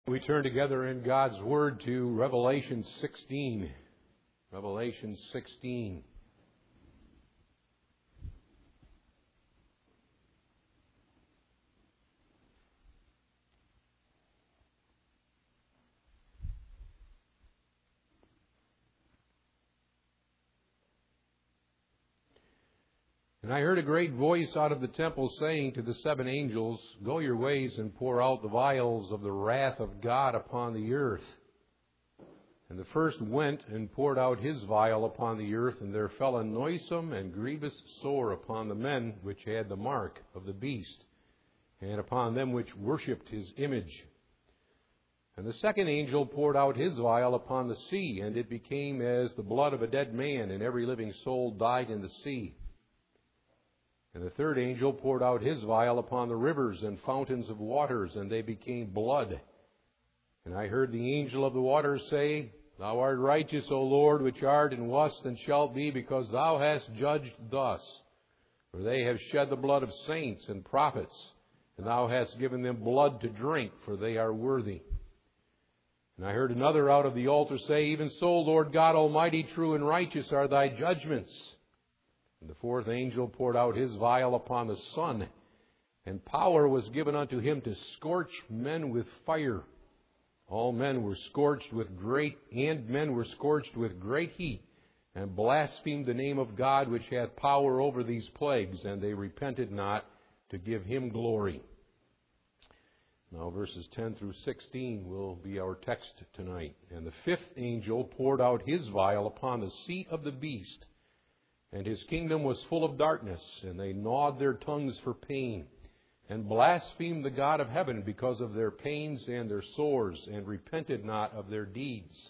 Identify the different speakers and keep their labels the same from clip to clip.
Speaker 1: We turn together in God's Word to Revelation 16. Revelation 16. And I heard a great voice out of the temple saying to the seven angels, "Go your ways and pour out the vials of the wrath of God upon the earth." And the first went and poured out his vial upon the earth, and there fell a noisome and grievous sore upon the men which had the mark of the beast, and upon them which worshipped his image. And the second angel poured out his vial upon the sea, and it became as the blood of a dead man, and every living soul died in the sea. And the third angel poured out his vial upon the rivers and fountains of waters, and they became blood. And I heard the angel of the waters say, "Thou art righteous, O Lord, which art and wast and shalt be, because thou hast judged thus. For they have shed the blood of saints and prophets, and thou hast given them blood to drink, for they are worthy." And I heard another out of the altar say, "Even so, Lord God Almighty, true and righteous are thy judgments." And the fourth angel poured out his vial upon the sun, and power was given unto him to scorch men with fire. All men were scorched with great heat, and blasphemed the name of God which hath power over these plagues, and they repented not to give him glory. Now verses 10 through 16 will be our text tonight. And the fifth angel poured out his vial upon the seat of the beast, and his kingdom was full of darkness, and they gnawed their tongues for pain, and blasphemed the God of heaven because of their pains and their sores, and repented not of their deeds.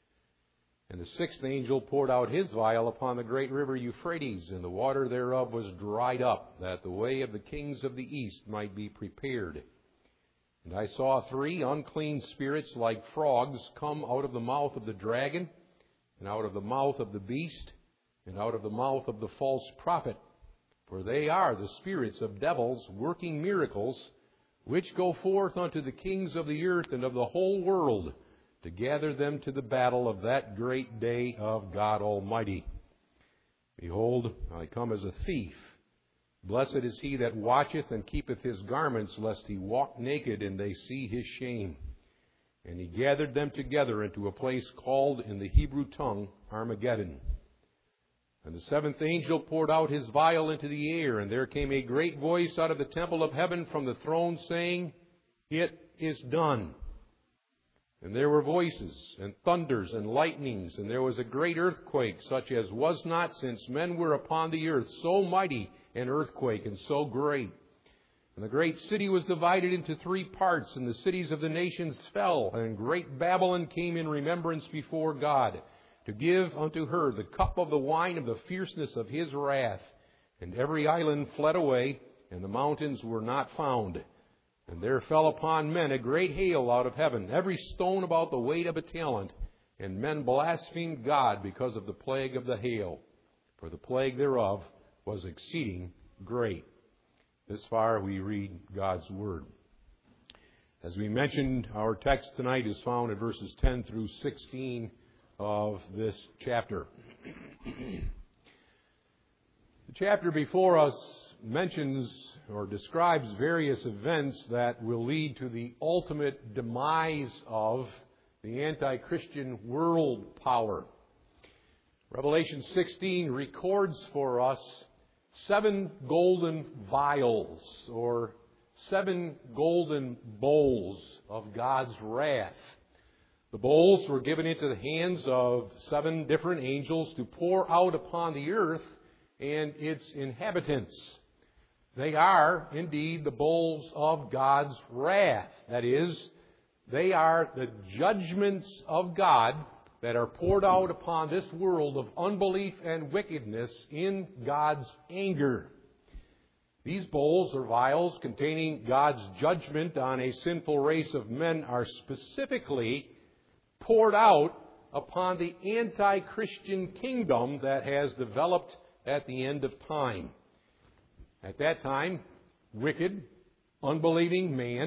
Speaker 1: And the sixth angel poured out his vial upon the great river Euphrates, and the water thereof was dried up, that the way of the kings of the east might be prepared. And I saw three unclean spirits like frogs come out of the mouth of the dragon, and out of the mouth of the beast, and out of the mouth of the false prophet. For they are the spirits of devils working miracles, which go forth unto the kings of the earth and of the whole world, to gather them to the battle of that great day of God Almighty. Behold, I come as a thief. Blessed is he that watcheth and keepeth his garments, lest he walk naked and they see his shame. And he gathered them together into a place called in the Hebrew tongue Armageddon. And the seventh angel poured out his vial into the air, and there came a great voice out of the temple of heaven from the throne, saying, "It is done." And there were voices, and thunders, and lightnings, and there was a great earthquake, such as was not since men were upon the earth, so mighty an earthquake, and so great. And the great city was divided into three parts, and the cities of the nations fell, and great Babylon came in remembrance before God, to give unto her the cup of the wine of the fierceness of his wrath. And every island fled away, and the mountains were not found. And there fell upon men a great hail out of heaven, every stone about the weight of a talent. And men blasphemed God because of the plague of the hail, for the plague thereof was exceeding great. This far we read God's Word. As we mentioned, our text tonight is found in verses 10 through 16 of this chapter. The chapter before us mentions or describes various events that will lead to the ultimate demise of the anti-Christian world power. Revelation 16 records for us 7 golden vials, or 7 golden bowls of God's wrath. The bowls were given into the hands of 7 different angels to pour out upon the earth and its inhabitants. They are, indeed, the bowls of God's wrath. That is, they are the judgments of God that are poured out upon this world of unbelief and wickedness in God's anger. These bowls or vials containing God's judgment on a sinful race of men are specifically poured out upon the anti-Christian kingdom that has developed at the end of time. At that time, wicked, unbelieving man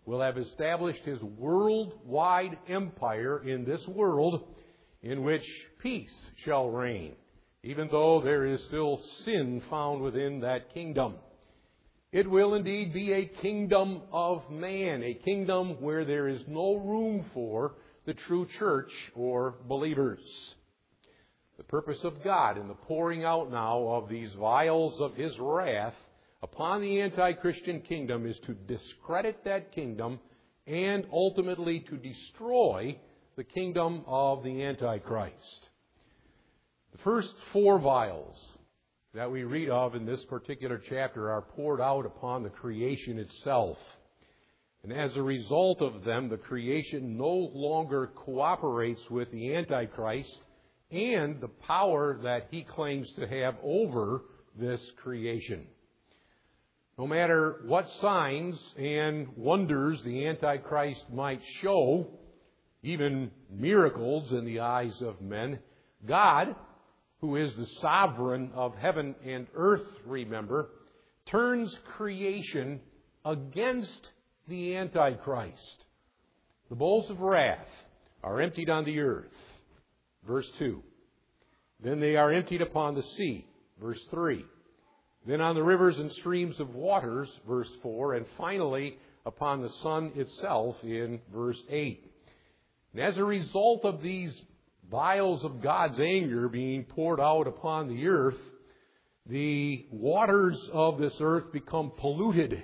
Speaker 1: will have established his worldwide empire in this world, in which peace shall reign, even though there is still sin found within that kingdom. It will indeed be a kingdom of man, a kingdom where there is no room for the true church or believers. The purpose of God in the pouring out now of these vials of His wrath upon the anti-Christian kingdom is to discredit that kingdom and ultimately to destroy the kingdom of the Antichrist. The first 4 vials that we read of in this particular chapter are poured out upon the creation itself. And as a result of them, the creation no longer cooperates with the Antichrist and the power that he claims to have over this creation. No matter what signs and wonders the Antichrist might show, even miracles in the eyes of men, God, who is the sovereign of heaven and earth, remember, turns creation against the Antichrist. The bowls of wrath are emptied on the earth. Verse 2. Then they are emptied upon the sea. Verse 3. Then on the rivers and streams of waters. Verse 4. And finally upon the sun itself in verse 8. And as a result of these vials of God's anger being poured out upon the earth, the waters of this earth become polluted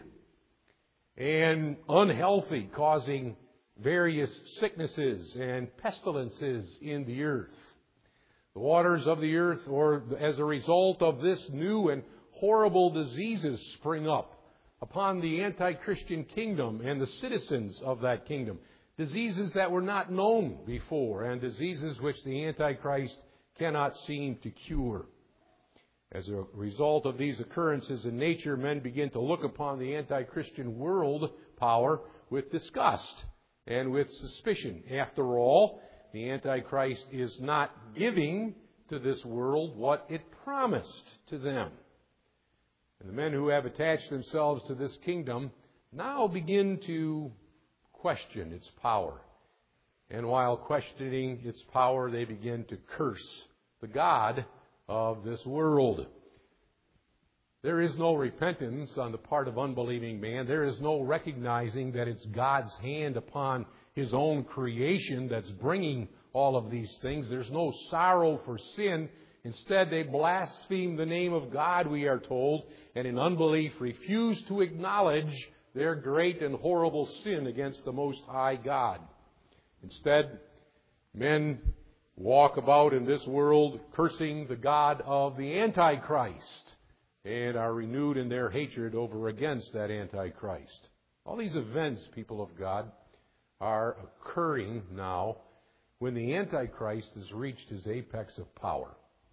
Speaker 1: and unhealthy, causing various sicknesses and pestilences in the earth. The waters of the earth, or as a result of this, new and horrible diseases spring up upon the anti-Christian kingdom and the citizens of that kingdom. Diseases that were not known before, and diseases which the Antichrist cannot seem to cure. As a result of these occurrences in nature, men begin to look upon the anti-Christian world power with disgust and with suspicion. After all, the Antichrist is not giving to this world what it promised to them. And the men who have attached themselves to this kingdom now begin to question its power. And while questioning its power, they begin to curse the God of this world. There is no repentance on the part of unbelieving man. There is no recognizing that it's God's hand upon His own creation that's bringing all of these things. There's no sorrow for sin. Instead, they blaspheme the name of God, we are told, and in unbelief refuse to acknowledge their great and horrible sin against the Most High God. Instead, men walk about in this world cursing the God of the Antichrist and are renewed in their hatred over against that Antichrist. All these events, people of God, are occurring now when the Antichrist has reached his apex of power.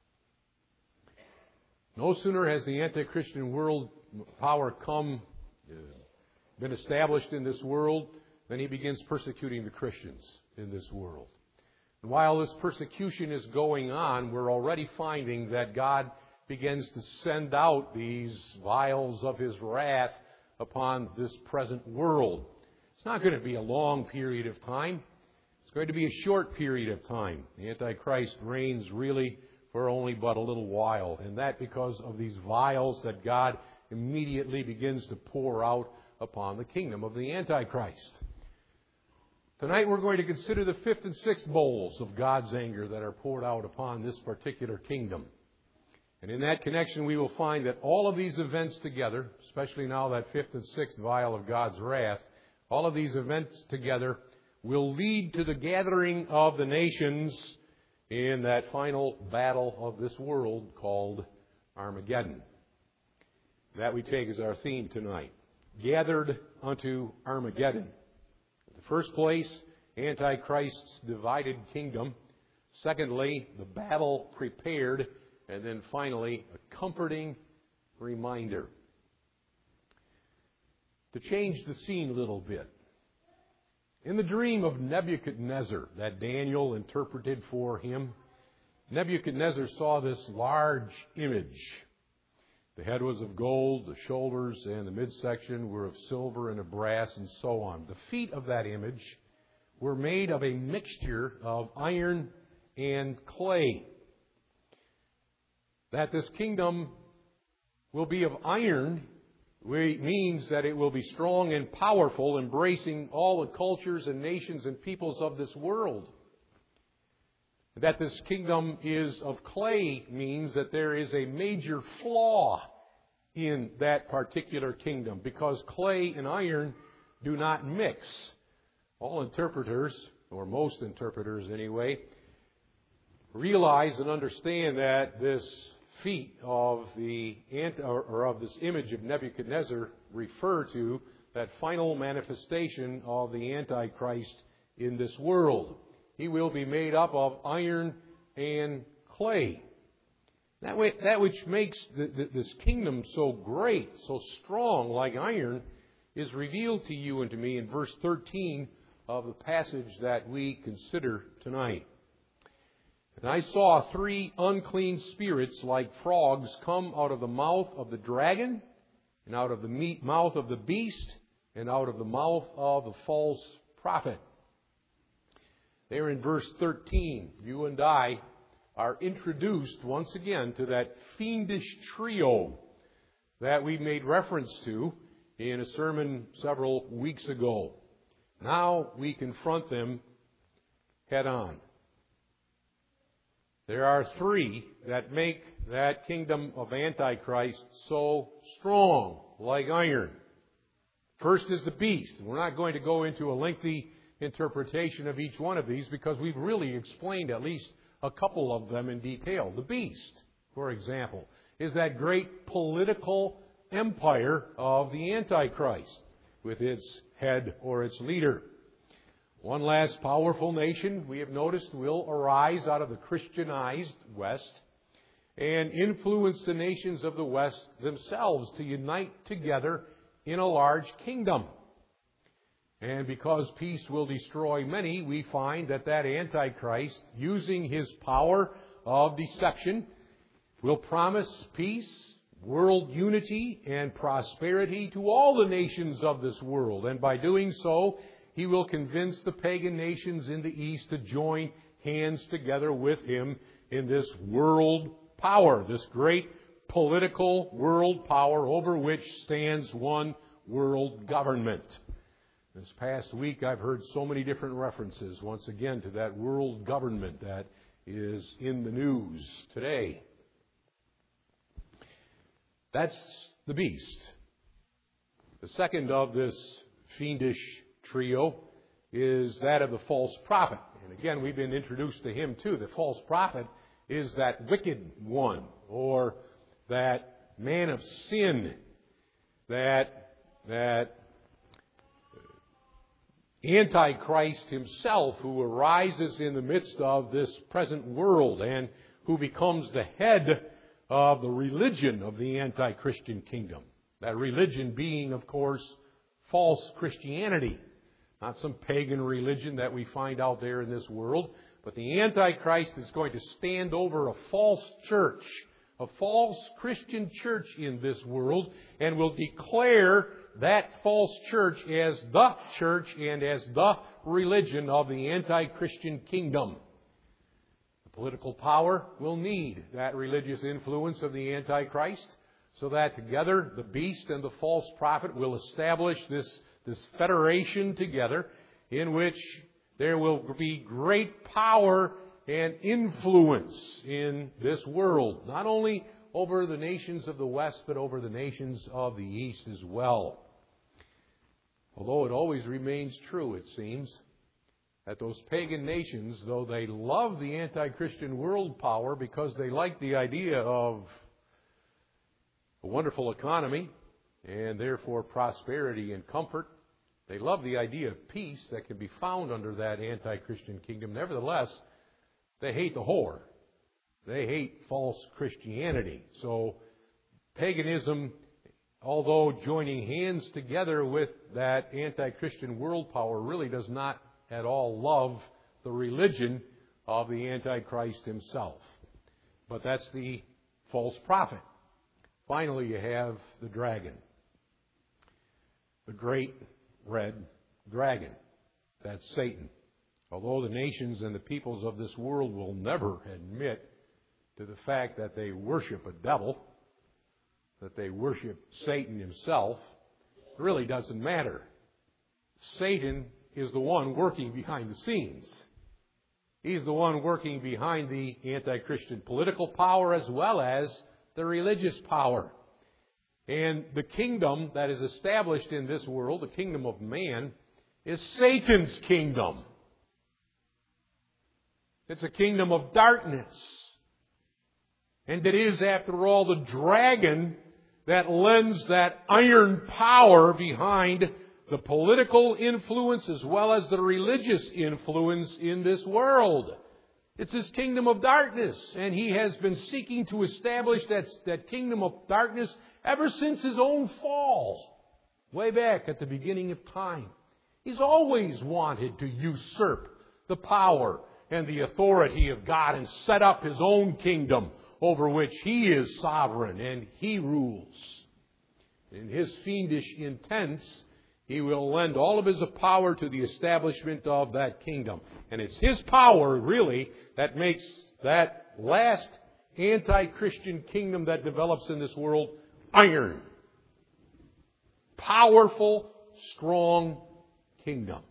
Speaker 1: No sooner has the anti-Christian world power been established in this world than he begins persecuting the Christians in this world. And while this persecution is going on, we're already finding that God begins to send out these vials of His wrath upon this present world. It's not going to be a long period of time. It's going to be a short period of time. The Antichrist reigns really for only but a little while, and that because of these vials that God immediately begins to pour out upon the kingdom of the Antichrist. Tonight we're going to consider the 5th and 6th bowls of God's anger that are poured out upon this particular kingdom. And in that connection we will find that all of these events together, especially now that 5th and 6th vial of God's wrath, all of these events together will lead to the gathering of the nations in that final battle of this world called Armageddon. That we take as our theme tonight. Gathered unto Armageddon. In the first place, Antichrist's divided kingdom. Secondly, the battle prepared. And then finally, a comforting reminder. To change the scene a little bit. In the dream of Nebuchadnezzar that Daniel interpreted for him, Nebuchadnezzar saw this large image The head was of gold, the shoulders and the midsection were of silver and of brass, and so on. The feet of that image were made of a mixture of iron and clay. That this kingdom will be of iron means that it will be strong and powerful, embracing all the cultures and nations and peoples of this world. That this kingdom is of clay means that there is a major flaw in that particular kingdom, because clay and iron do not mix. All interpreters, or most interpreters anyway, realize and understand that this feet of this image of Nebuchadnezzar refer to that final manifestation of the Antichrist in this world. He will be made up of iron and clay. That which makes this kingdom so great, so strong, like iron, is revealed to you and to me in verse 13 of the passage that we consider tonight. And I saw 3 unclean spirits like frogs come out of the mouth of the dragon, and out of the mouth of the beast, and out of the mouth of the false prophet. There in verse 13, you and I are introduced once again to that fiendish trio that we made reference to in a sermon several weeks ago. Now we confront them head on. There are 3 that make that kingdom of Antichrist so strong, like iron. First is the beast. We're not going to go into a lengthy interpretation of each one of these because we've really explained at least a couple of them in detail. The beast, for example, is that great political empire of the Antichrist with its head or its leader. One last powerful nation, we have noticed, will arise out of the Christianized West and influence the nations of the West themselves to unite together in a large kingdom. And because peace will destroy many, we find that Antichrist, using his power of deception, will promise peace, world unity, and prosperity to all the nations of this world. And by doing so, he will convince the pagan nations in the East to join hands together with him in this world power, this great political world power over which stands one world government. This past week, I've heard so many different references, once again, to that world government that is in the news today. That's the beast. The second of this fiendish trio is that of the false prophet. And again, we've been introduced to him too. The false prophet is that wicked one, or that man of sin, that Antichrist himself, who arises in the midst of this present world and who becomes the head of the religion of the anti-Christian kingdom. That religion being, of course, false Christianity. Not some pagan religion that we find out there in this world, but the Antichrist is going to stand over a false church, a false Christian church in this world, and will declare that false church as the church and as the religion of the anti-Christian kingdom. The political power will need that religious influence of the Antichrist, so that together the beast and the false prophet will establish this federation together in which there will be great power and influence in this world, not only over the nations of the West, but over the nations of the East as well. Although it always remains true, it seems, that those pagan nations, though they love the anti-Christian world power because they like the idea of a wonderful economy and therefore prosperity and comfort, they love the idea of peace that can be found under that anti-Christian kingdom. Nevertheless, they hate the whore. They hate false Christianity. So paganism, although joining hands together with that anti-Christian world power, really does not at all love the religion of the Antichrist himself. But that's the false prophet. finally you have the dragon. The great red dragon. That's Satan. Although the nations and the peoples of this world will never admit to the fact that they worship a devil, that they worship Satan himself, it really doesn't matter. Satan is the one working behind the scenes. He's the one working behind the anti-Christian political power as well as the religious power. And the kingdom that is established in this world, the kingdom of man, is Satan's kingdom. It's a kingdom of darkness. And it is, after all, the dragon that lends that iron power behind the political influence as well as the religious influence in this world. It's his kingdom of darkness, and he has been seeking to establish that kingdom of darkness ever since his own fall, way back at the beginning of time. He's always wanted to usurp the power and the authority of God and set up his own kingdom over which he is sovereign and he rules. In his fiendish intents, he will lend all of his power to the establishment of that kingdom. And it's his power, really, that makes that last anti-Christian kingdom that develops in this world iron. Powerful, strong kingdom.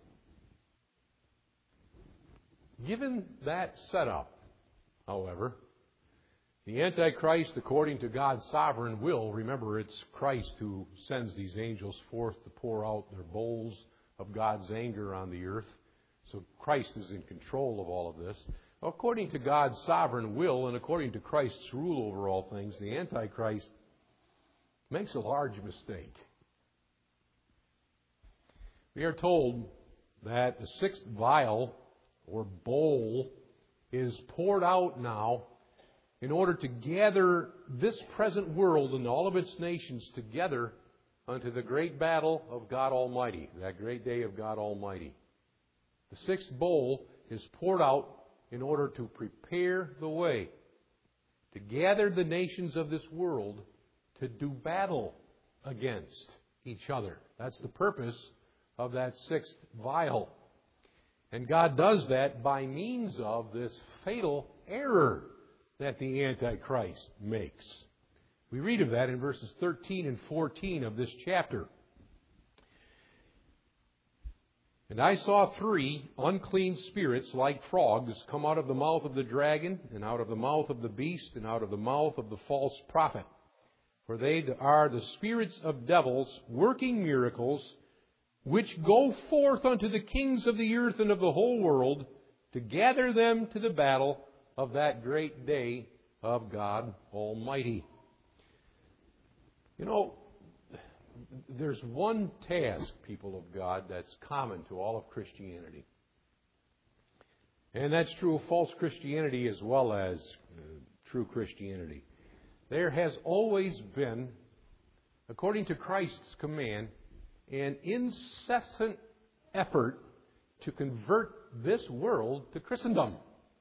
Speaker 1: Given that setup, however, the Antichrist, according to God's sovereign will, remember it's Christ who sends these angels forth to pour out their bowls of God's anger on the earth. So Christ is in control of all of this. According to God's sovereign will and according to Christ's rule over all things, the Antichrist makes a large mistake. We are told that the sixth vial or bowl is poured out now in order to gather this present world and all of its nations together unto the great battle of God Almighty, that great day of God Almighty. The sixth bowl is poured out in order to prepare the way, to gather the nations of this world to do battle against each other. That's the purpose of that sixth vial. And God does that by means of this fatal error that the Antichrist makes. We read of that in verses 13 and 14 of this chapter. And I saw 3 unclean spirits like frogs come out of the mouth of the dragon, and out of the mouth of the beast, and out of the mouth of the false prophet. For they are the spirits of devils, working miracles, which go forth unto the kings of the earth and of the whole world, to gather them to the battle of that great day of God Almighty. You know, there's one task, people of God, that's common to all of Christianity. And that's true of false Christianity as well as true Christianity. There has always been, according to Christ's command, an incessant effort to convert this world to Christendom.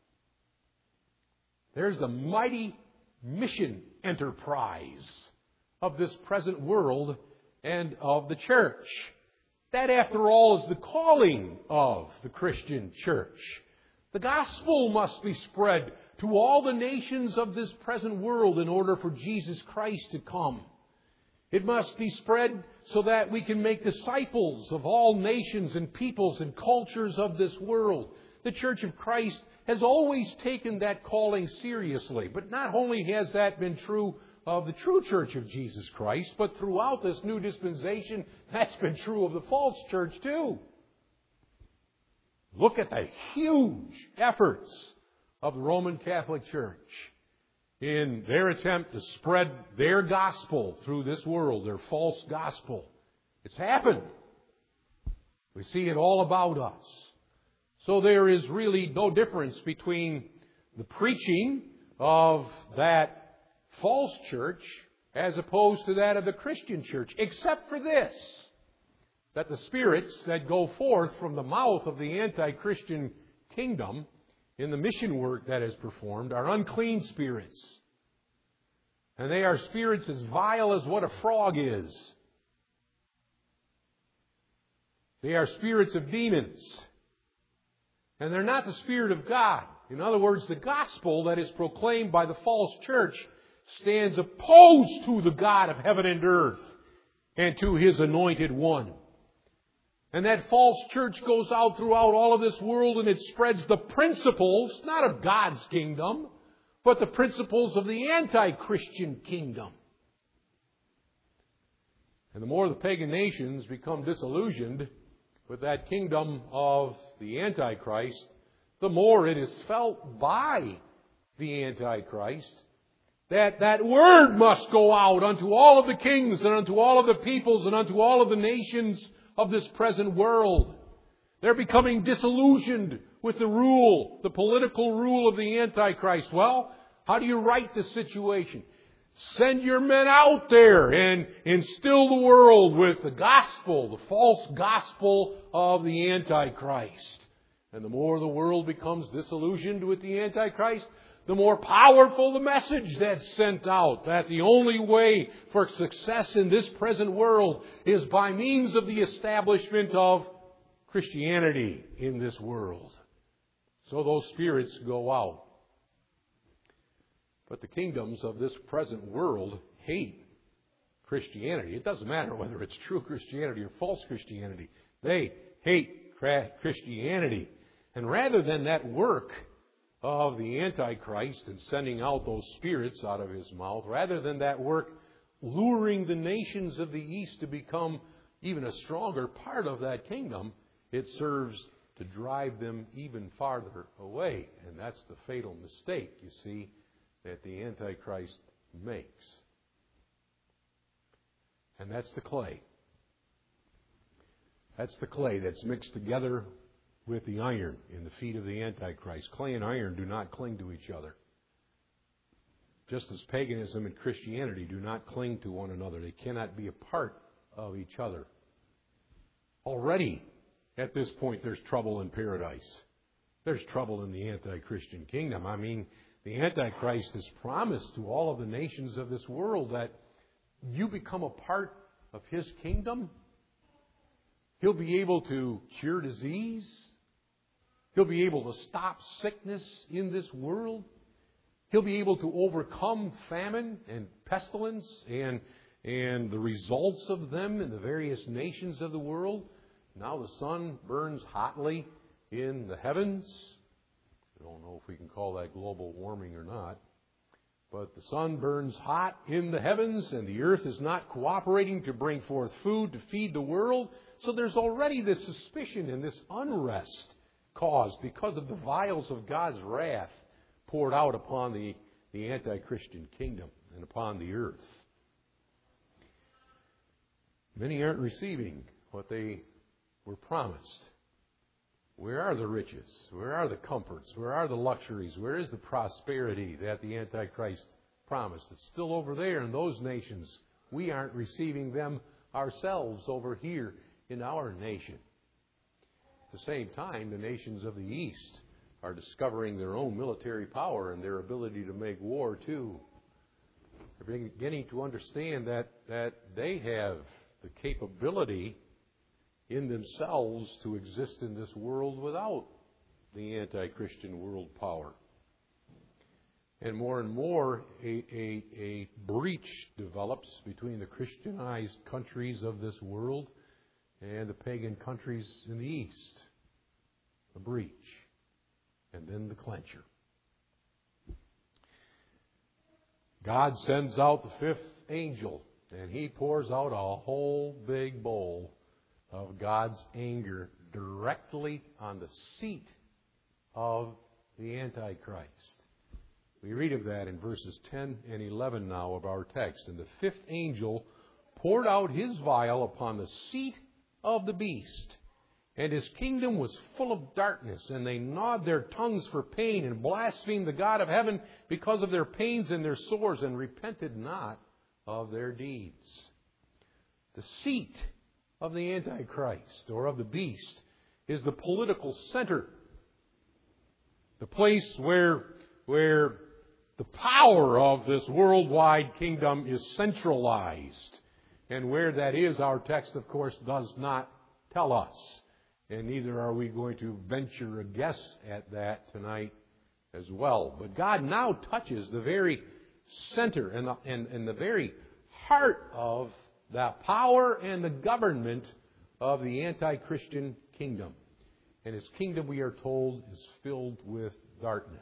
Speaker 1: There's the mighty mission enterprise of this present world and of the church. That, after all, is the calling of the Christian church. The gospel must be spread to all the nations of this present world in order for Jesus Christ to come. It must be spread so that we can make disciples of all nations and peoples and cultures of this world. The Church of Christ has always taken that calling seriously. But not only has that been true of the true Church of Jesus Christ, but throughout this new dispensation, that's been true of the false church too. Look at the huge efforts of the Roman Catholic Church in their attempt to spread their gospel through this world, their false gospel. It's happened. We see it all about us. So there is really no difference between the preaching of that false church as opposed to that of the Christian church, except for this, that the spirits that go forth from the mouth of the anti-Christian kingdom in the mission work that is performed are unclean spirits. And they are spirits as vile as what a frog is. They are spirits of demons. And they're not the Spirit of God. In other words, the gospel that is proclaimed by the false church stands opposed to the God of heaven and earth and to His anointed one. And that false church goes out throughout all of this world and it spreads the principles, not of God's kingdom, but the principles of the anti-Christian kingdom. And the more the pagan nations become disillusioned with that kingdom of the Antichrist, the more it is felt by the Antichrist that word must go out unto all of the kings and unto all of the peoples and unto all of the nations of this present world. They're becoming disillusioned with the rule, the political rule of the Antichrist. Well, how do you right the situation? Send your men out there and instill the world with the gospel, the false gospel of the Antichrist. And the more the world becomes disillusioned with the Antichrist, the more powerful the message that's sent out, that the only way for success in this present world is by means of the establishment of Christianity in this world. So those spirits go out. But the kingdoms of this present world hate Christianity. It doesn't matter whether it's true Christianity or false Christianity. They hate Christianity. And rather than that work of the Antichrist and sending out those spirits out of his mouth, rather than that work luring the nations of the East to become even a stronger part of that kingdom, it serves to drive them even farther away. And that's the fatal mistake, you see, that the Antichrist makes. And that's the clay. That's the clay that's mixed together with the iron in the feet of the Antichrist. Clay and iron do not cling to each other. Just as paganism and Christianity do not cling to one another. They cannot be a part of each other. Already, at this point, there's trouble in paradise. There's trouble in the anti-Christian kingdom. I mean, the Antichrist has promised to all of the nations of this world that you become a part of his kingdom. He'll be able to cure disease. He'll be able to stop sickness in this world. He'll be able to overcome famine and pestilence and the results of them in the various nations of the world. Now the sun burns hotly in the heavens. I don't know if we can call that global warming or not. But the sun burns hot in the heavens and the earth is not cooperating to bring forth food to feed the world. So there's already this suspicion and this unrest caused because of the vials of God's wrath poured out upon the anti-Christian kingdom and upon the earth. Many aren't receiving what they were promised. Where are the riches? Where are the comforts? Where are the luxuries? Where is the prosperity that the Antichrist promised? It's still over there in those nations. We aren't receiving them ourselves over here in our nation. At the same time, the nations of the East are discovering their own military power and their ability to make war too. They're beginning to understand that they have the capability in themselves to exist in this world without the anti-Christian world power. And more, a breach develops between the Christianized countries of this world and the pagan countries in the East. A breach. And then the clencher. God sends out the fifth angel, and he pours out a whole big bowl of God's anger directly on the seat of the Antichrist. We read of that in verses 10 and 11 now of our text. And the fifth angel poured out his vial upon the seat of the beast, and his kingdom was full of darkness, and they gnawed their tongues for pain and blasphemed the God of heaven because of their pains and their sores, and repented not of their deeds. The seat of the Antichrist, or of the beast, is the political center. The place where The power of this worldwide kingdom is centralized. And where that is, our text, of course, does not tell us. And neither are we going to venture a guess at that tonight as well. But God now touches the very center and the very heart of the power and the government of the anti-Christian kingdom. And his kingdom, we are told, is filled with darkness.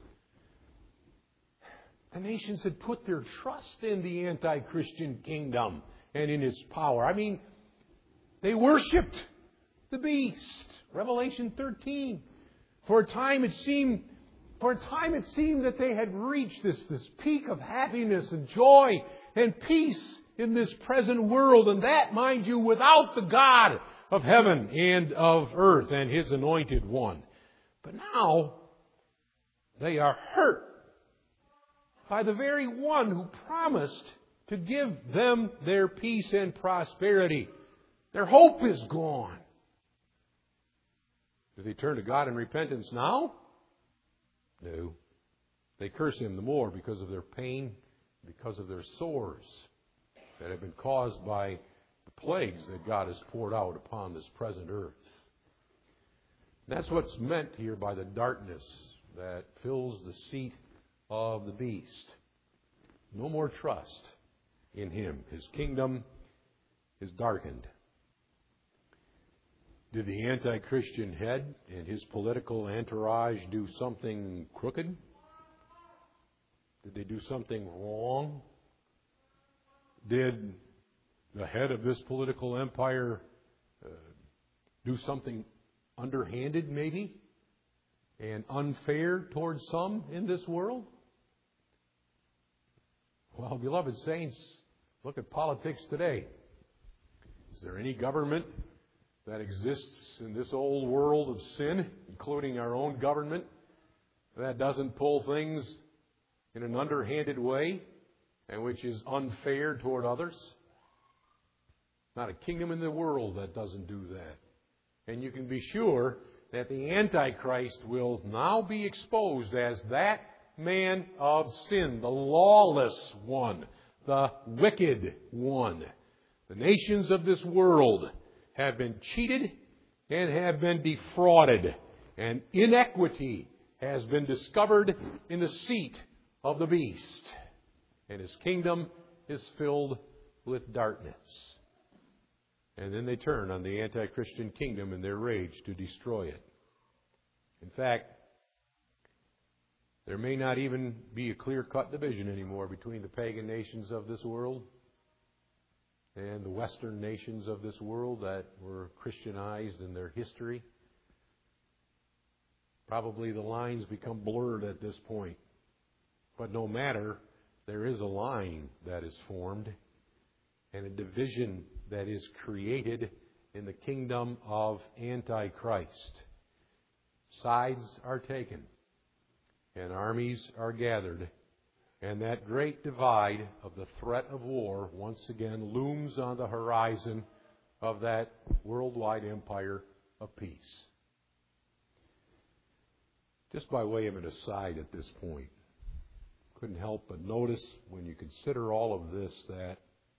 Speaker 1: The nations had put their trust in the anti-Christian kingdom and in his power. I mean, they worshipped the beast. Revelation 13. For a time it seemed that they had reached this peak of happiness and joy and peace in this present world. And that, mind you, without the God of heaven and of earth and his anointed one. But now they are hurt by the very one who promised to give them their peace and prosperity. Their hope is gone. Do they turn to God in repentance now? No. They curse him the more because of their pain, because of their sores that have been caused by the plagues that God has poured out upon this present earth. That's what's meant here by the darkness that fills the seat of the beast. No more trust in him. His kingdom is darkened. Did the anti-Christian head and his political entourage do something crooked? Did they do something wrong? Did the head of this political empire do something underhanded, maybe, and unfair towards some in this world? Well, beloved saints, look at politics today. Is there any government that exists in this old world of sin, including our own government, that doesn't pull things in an underhanded way and which is unfair toward others? Not a kingdom in the world that doesn't do that. And you can be sure that the Antichrist will now be exposed as that man of sin, the lawless one, the wicked one. The nations of this world have been cheated and have been defrauded. And inequity has been discovered in the seat of the beast. And his kingdom is filled with darkness. And then they turn on the anti-Christian kingdom in their rage to destroy it. In fact, there may not even be a clear-cut division anymore between the pagan nations of this world and the Western nations of this world that were Christianized in their history. Probably the lines become blurred at this point. But no matter, there is a line that is formed and a division that is created in the kingdom of Antichrist. Sides are taken and armies are gathered, and that great divide of the threat of war once again looms on the horizon of that worldwide empire of peace. Just by way of an aside at this point, couldn't help but notice when you consider all of this that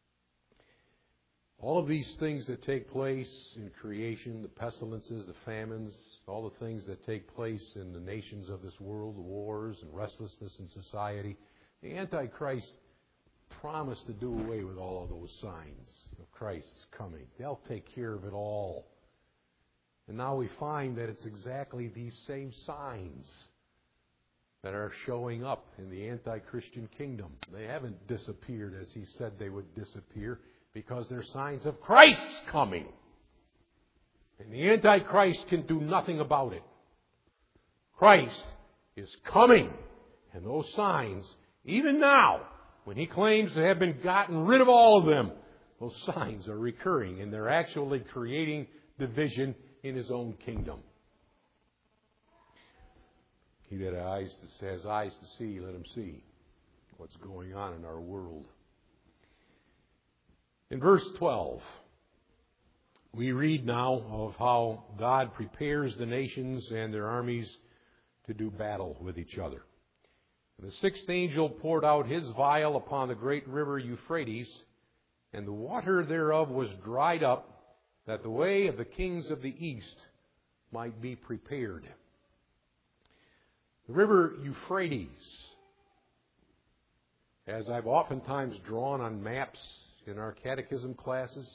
Speaker 1: all of these things that take place in creation, the pestilences, the famines, all the things that take place in the nations of this world, the wars and restlessness in society, the Antichrist promised to do away with all of those signs of Christ's coming. They'll take care of it all. And now we find that it's exactly these same signs that are showing up in the anti-Christian kingdom. They haven't disappeared as he said they would disappear, because they're signs of Christ's coming. And the Antichrist can do nothing about it. Christ is coming. And those signs, even now, when he claims to have been gotten rid of all of them, those signs are recurring, and they're actually creating division in his own kingdom. He that has eyes to see, let him see what's going on in our world. In verse 12, we read now of how God prepares the nations and their armies to do battle with each other. The sixth angel poured out his vial upon the great river Euphrates, and the water thereof was dried up, that the way of the kings of the east might be prepared. The river Euphrates, as I've oftentimes drawn on maps in our catechism classes,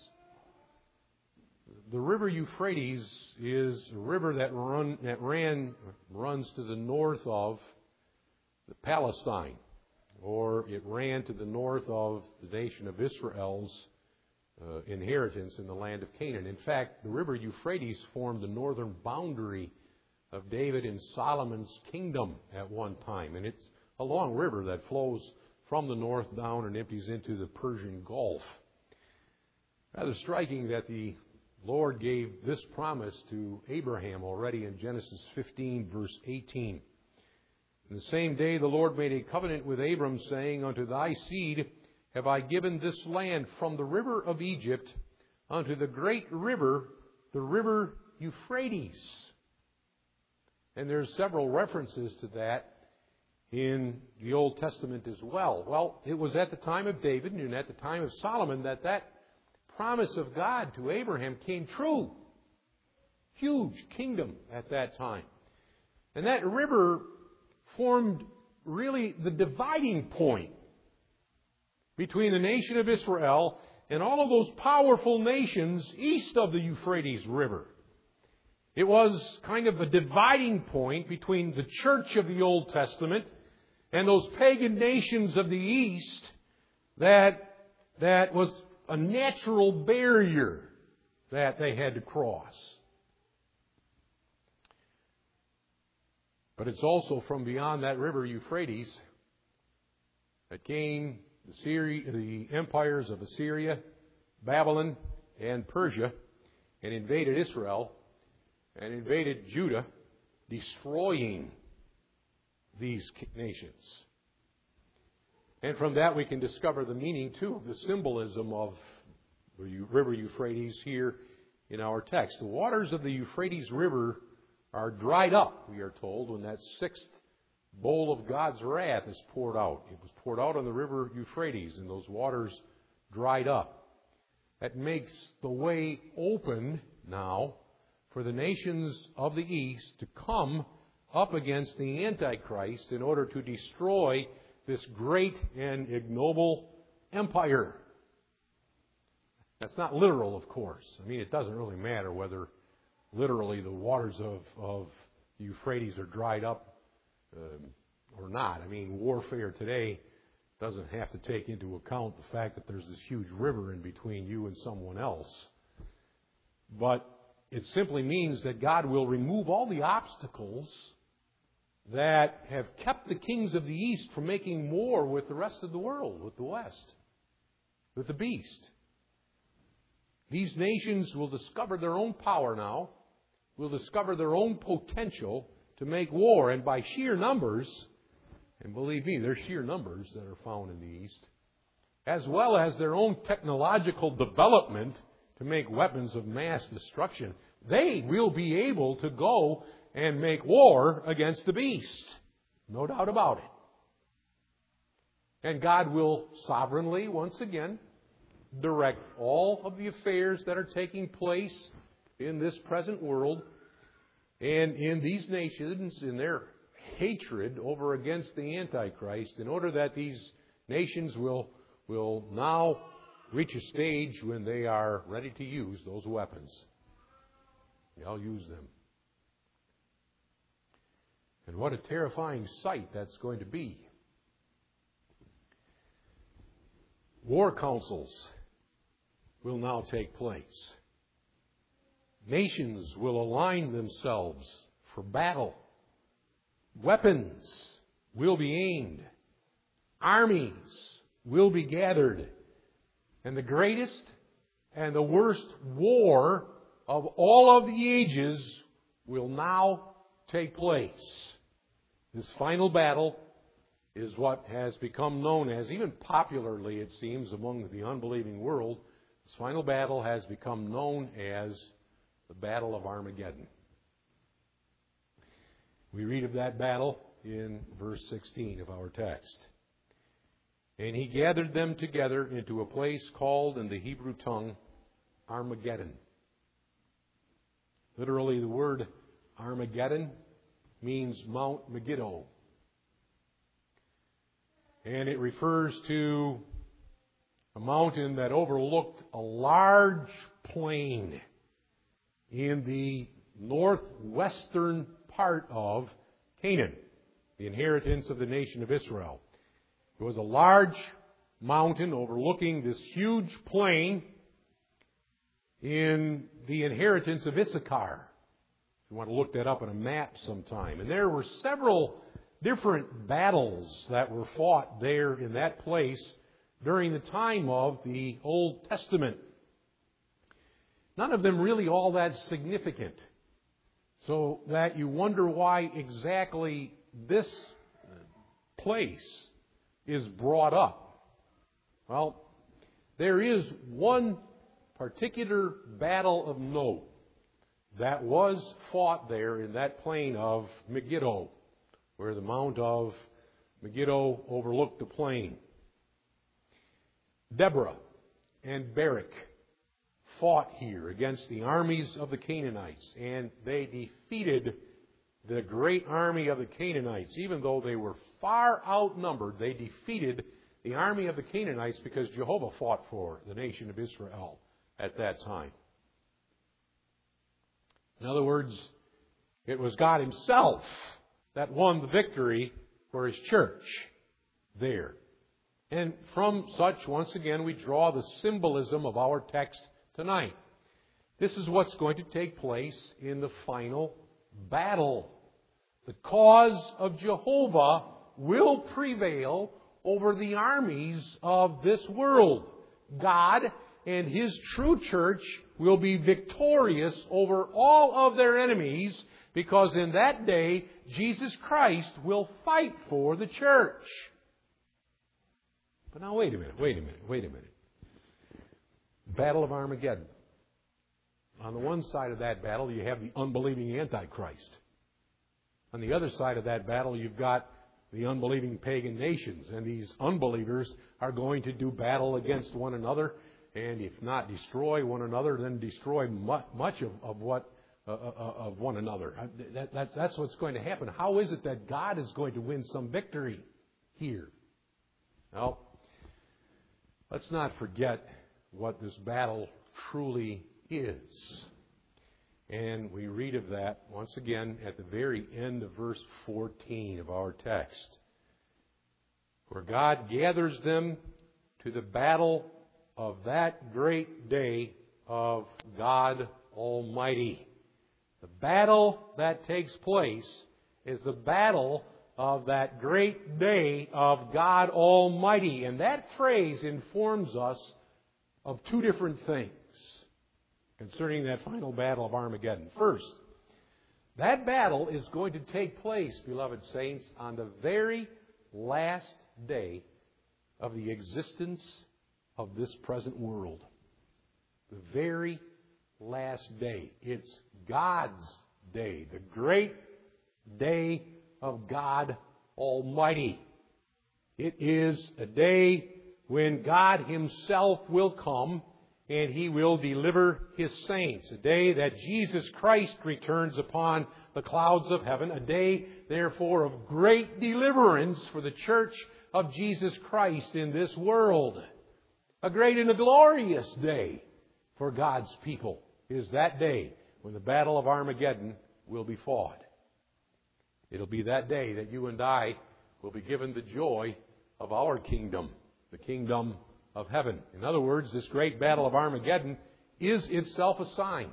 Speaker 1: the river Euphrates is a river that runs to the north of Palestine, or it ran to the north of the nation of Israel's inheritance in the land of Canaan. In fact, the river Euphrates formed the northern boundary of David and Solomon's kingdom at one time. And it's a long river that flows from the north down and empties into the Persian Gulf. Rather striking that the Lord gave this promise to Abraham already in Genesis 15, verse 18. In the same day the Lord made a covenant with Abram, saying, Unto thy seed have I given this land from the river of Egypt unto the great river, the river Euphrates. And there's several references to that in the Old Testament as well. Well, it was at the time of David and at the time of Solomon that promise of God to Abraham came true. Huge kingdom at that time. And that river formed really the dividing point between the nation of Israel and all of those powerful nations east of the Euphrates River. It was kind of a dividing point between the church of the Old Testament and those pagan nations of the east that was a natural barrier that they had to cross. But it's also from beyond that river Euphrates that came the empires of Assyria, Babylon, and Persia, and invaded Israel and invaded Judah, destroying these nations. And from that we can discover the meaning, too, of the symbolism of the river Euphrates here in our text. The waters of the Euphrates River are dried up, we are told, when that sixth bowl of God's wrath is poured out. It was poured out on the river Euphrates, and those waters dried up. That makes the way open now for the nations of the east to come up against the Antichrist in order to destroy this great and ignoble empire. That's not literal, of course. I mean, it doesn't really matter whether literally the waters of Euphrates are dried up or not. I mean, warfare today doesn't have to take into account the fact that there's this huge river in between you and someone else. But it simply means that God will remove all the obstacles that have kept the kings of the East from making war with the rest of the world, with the West, with the beast. These nations will discover their own power now, will discover their own potential to make war, and by sheer numbers, and believe me, there's sheer numbers that are found in the East, as well as their own technological development to make weapons of mass destruction, they will be able to go and make war against the beast. No doubt about it. And God will sovereignly, once again, direct all of the affairs that are taking place in this present world and in these nations in their hatred over against the Antichrist, in order that these nations will now reach a stage when they are ready to use those weapons. They'll use them. And what a terrifying sight that's going to be. War councils will now take place. Nations will align themselves for battle. Weapons will be aimed. Armies will be gathered. And the greatest and the worst war of all of the ages will now take place. This final battle is what has become known as, even popularly it seems among the unbelieving world, this final battle has become known as the Battle of Armageddon. We read of that battle in verse 16 of our text. And he gathered them together into a place called in the Hebrew tongue Armageddon. Literally, the word Armageddon means Mount Megiddo. And it refers to a mountain that overlooked a large plain in the northwestern part of Canaan, the inheritance of the nation of Israel. It was a large mountain overlooking this huge plain in the inheritance of Issachar. If you want to look that up on a map sometime. And there were several different battles that were fought there in that place during the time of the Old Testament. None of them really all that significant, so that you wonder why exactly this place is brought up. Well, there is one particular battle of note that was fought there in that plain of Megiddo, where the Mount of Megiddo overlooked the plain. Deborah and Barak fought here against the armies of the Canaanites, and they defeated the great army of the Canaanites. Even though they were far outnumbered, they defeated the army of the Canaanites because Jehovah fought for the nation of Israel at that time. In other words, it was God Himself that won the victory for His church there. And from such, once again, we draw the symbolism of our text tonight. This is what's going to take place in the final battle. The cause of Jehovah will prevail over the armies of this world. God and His true church will be victorious over all of their enemies, because in that day, Jesus Christ will fight for the church. But now wait a minute. Battle of Armageddon. On the one side of that battle, you have the unbelieving Antichrist. On the other side of that battle, you've got the unbelieving pagan nations. And these unbelievers are going to do battle against one another. And if not destroy one another, then destroy much of one another. That's what's going to happen. How is it that God is going to win some victory here? Well, let's not forget what this battle truly is. And we read of that once again at the very end of verse 14 of our text, where God gathers them to the battle of that great day of God Almighty. The battle that takes place is the battle of that great day of God Almighty. And that phrase informs us of two different things concerning that final battle of Armageddon. First, that battle is going to take place, beloved saints, on the very last day of the existence of this present world. The very last day. It's God's day, the great day of God Almighty. It is a day when God Himself will come and He will deliver His saints. A day that Jesus Christ returns upon the clouds of heaven. A day, therefore, of great deliverance for the church of Jesus Christ in this world. A great and a glorious day for God's people is that day when the battle of Armageddon will be fought. It'll be that day that you and I will be given the joy of our kingdom, the kingdom of heaven. In other words, this great battle of Armageddon is itself a sign.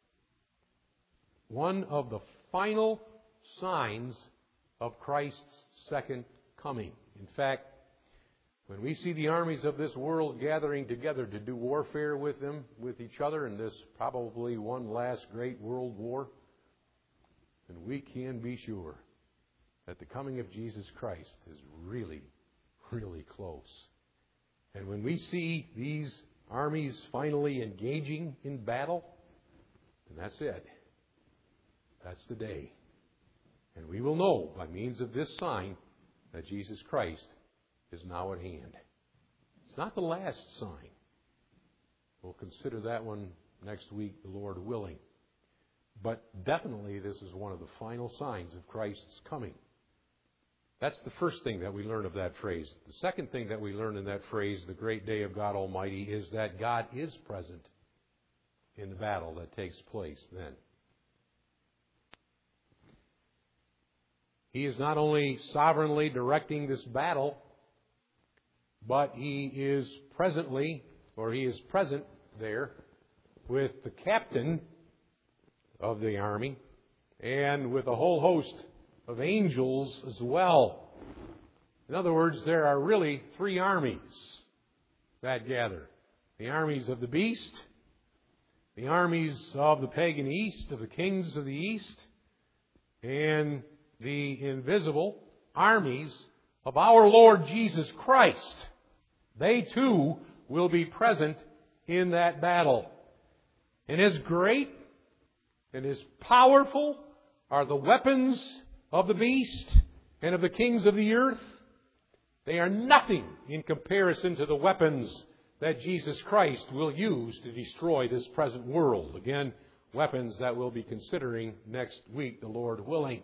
Speaker 1: One of the final signs of Christ's second coming. In fact, when we see the armies of this world gathering together to do warfare with each other in this probably one last great world war, then we can be sure that the coming of Jesus Christ is really, really close. And when we see these armies finally engaging in battle, then that's it. That's the day. And we will know by means of this sign that Jesus Christ is now at hand. It's not the last sign. We'll consider that one next week, the Lord willing. But definitely this is one of the final signs of Christ's coming. That's the first thing that we learn of that phrase. The second thing that we learn in that phrase, the great day of God Almighty, is that God is present in the battle that takes place then. He is not only sovereignly directing this battle, but He is present there with the captain of the army and with a whole host of angels as well. In other words, there are really three armies that gather. The armies of the beast, the armies of the pagan east, of the kings of the east, and the invisible armies of our Lord Jesus Christ. They too will be present in that battle. And as great and as powerful are the weapons of the beast and of the kings of the earth, they are nothing in comparison to the weapons that Jesus Christ will use to destroy this present world. Again, weapons that we'll be considering next week, the Lord willing.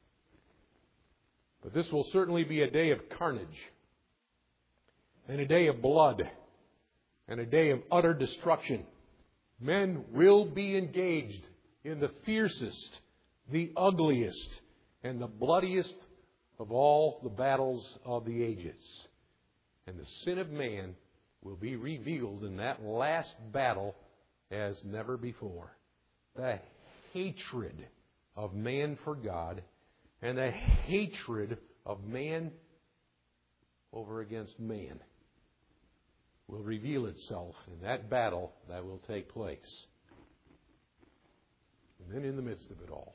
Speaker 1: But this will certainly be a day of carnage, and a day of blood, and a day of utter destruction. Men will be engaged in the fiercest, the ugliest, and the bloodiest of all the battles of the ages. And the sin of man will be revealed in that last battle as never before. The hatred of man for God and the hatred of man over against man will reveal itself in that battle that will take place. And then in the midst of it all,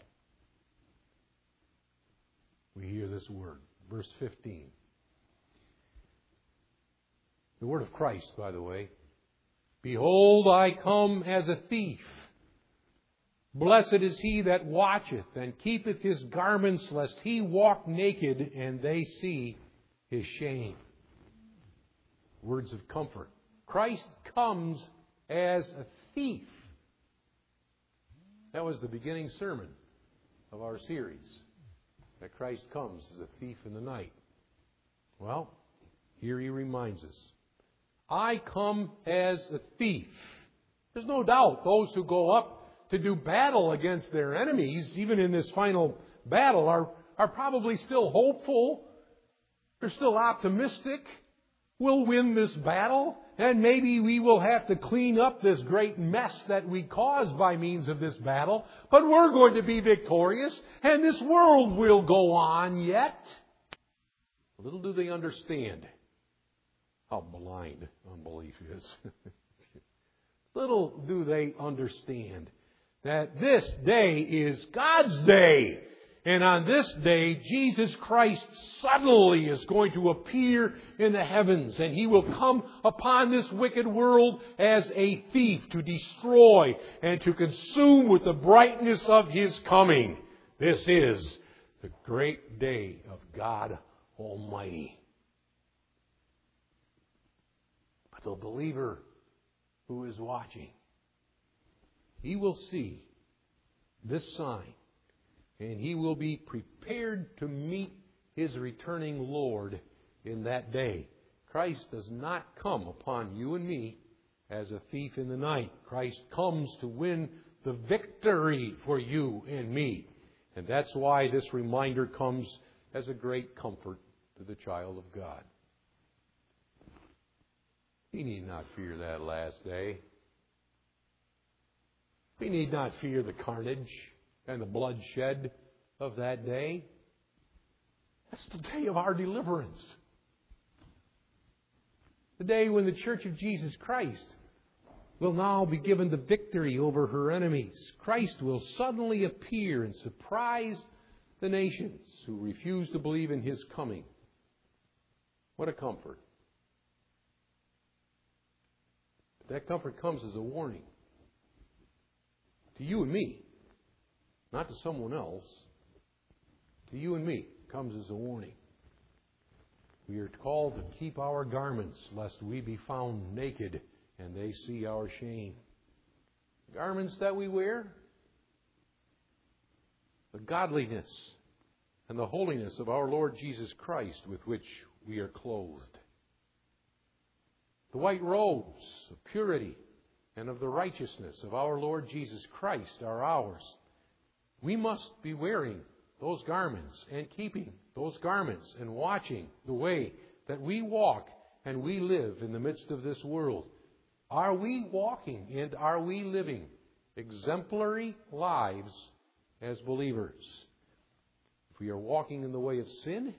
Speaker 1: we hear this word, verse 15. The word of Christ, by the way. Behold, I come as a thief. Blessed is he that watcheth and keepeth his garments, lest he walk naked and they see his shame. Words of comfort. Christ comes as a thief. That was the beginning sermon of our series. That Christ comes as a thief in the night. Well, here he reminds us. I come as a thief. There's no doubt those who go up to do battle against their enemies, even in this final battle, are probably still hopeful. They're still optimistic. We'll win this battle, and maybe we will have to clean up this great mess that we caused by means of this battle, but we're going to be victorious, and this world will go on yet. Little do they understand how blind unbelief is. Little do they understand that this day is God's day. And on this day, Jesus Christ suddenly is going to appear in the heavens. And He will come upon this wicked world as a thief to destroy and to consume with the brightness of His coming. This is the great day of God Almighty. But the believer who is watching, he will see this sign, and he will be prepared to meet his returning Lord in that day. Christ does not come upon you and me as a thief in the night. Christ comes to win the victory for you and me. And that's why this reminder comes as a great comfort to the child of God. We need not fear that last day. We need not fear the carnage and the bloodshed of that day. That's the day of our deliverance. The day when the Church of Jesus Christ will now be given the victory over her enemies. Christ will suddenly appear and surprise the nations who refuse to believe in His coming. What a comfort. But that comfort comes as a warning to you and me, not to someone else, to you and me comes as a warning. We are called to keep our garments, lest we be found naked and they see our shame. Garments that we wear, the godliness and the holiness of our Lord Jesus Christ with which we are clothed. The white robes of purity and of the righteousness of our Lord Jesus Christ are ours. We must be wearing those garments and keeping those garments and watching the way that we walk and we live in the midst of this world. Are we walking and are we living exemplary lives as believers? If we are walking in the way of sin,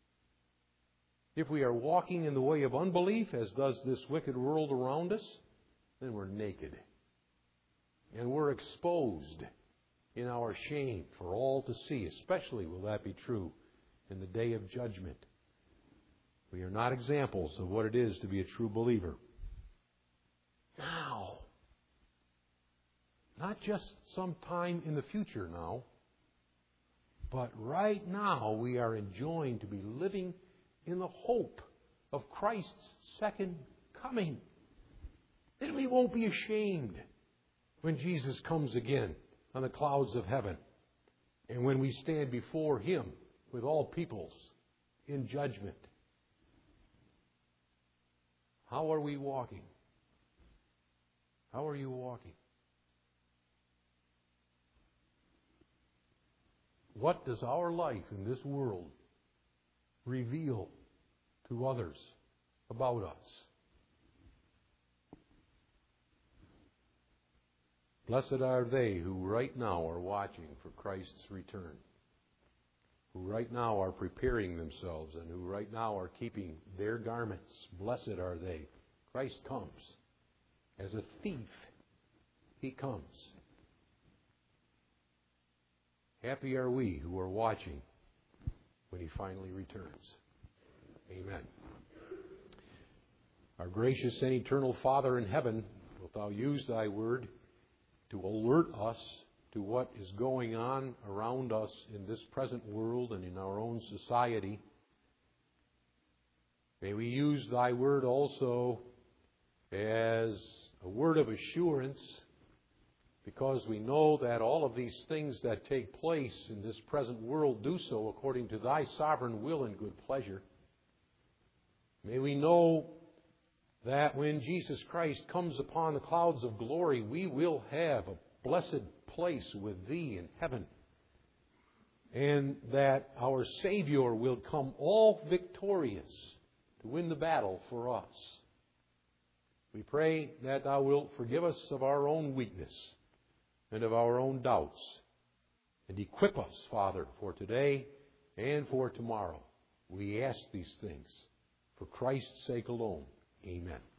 Speaker 1: if we are walking in the way of unbelief, as does this wicked world around us, then we're naked. And we're exposed in our shame for all to see. Especially will that be true in the day of judgment. We are not examples of what it is to be a true believer. Now, not just sometime in the future now, but right now we are enjoined to be living in the hope of Christ's second coming. Then we won't be ashamed when Jesus comes again on the clouds of heaven and when we stand before Him with all peoples in judgment. How are we walking? How are you walking? What does our life in this world reveal to others about us? Blessed are they who right now are watching for Christ's return, who right now are preparing themselves and who right now are keeping their garments. Blessed are they. Christ comes. As a thief, He comes. Happy are we who are watching when He finally returns. Amen. Our gracious and eternal Father in heaven, wilt Thou use Thy word to alert us to what is going on around us in this present world and in our own society. May we use Thy word also as a word of assurance, because we know that all of these things that take place in this present world do so according to Thy sovereign will and good pleasure. May we know that when Jesus Christ comes upon the clouds of glory, we will have a blessed place with Thee in heaven, and that our Savior will come all victorious to win the battle for us. We pray that Thou wilt forgive us of our own weakness and of our own doubts, and equip us, Father, for today and for tomorrow. We ask these things for Christ's sake alone. Amen.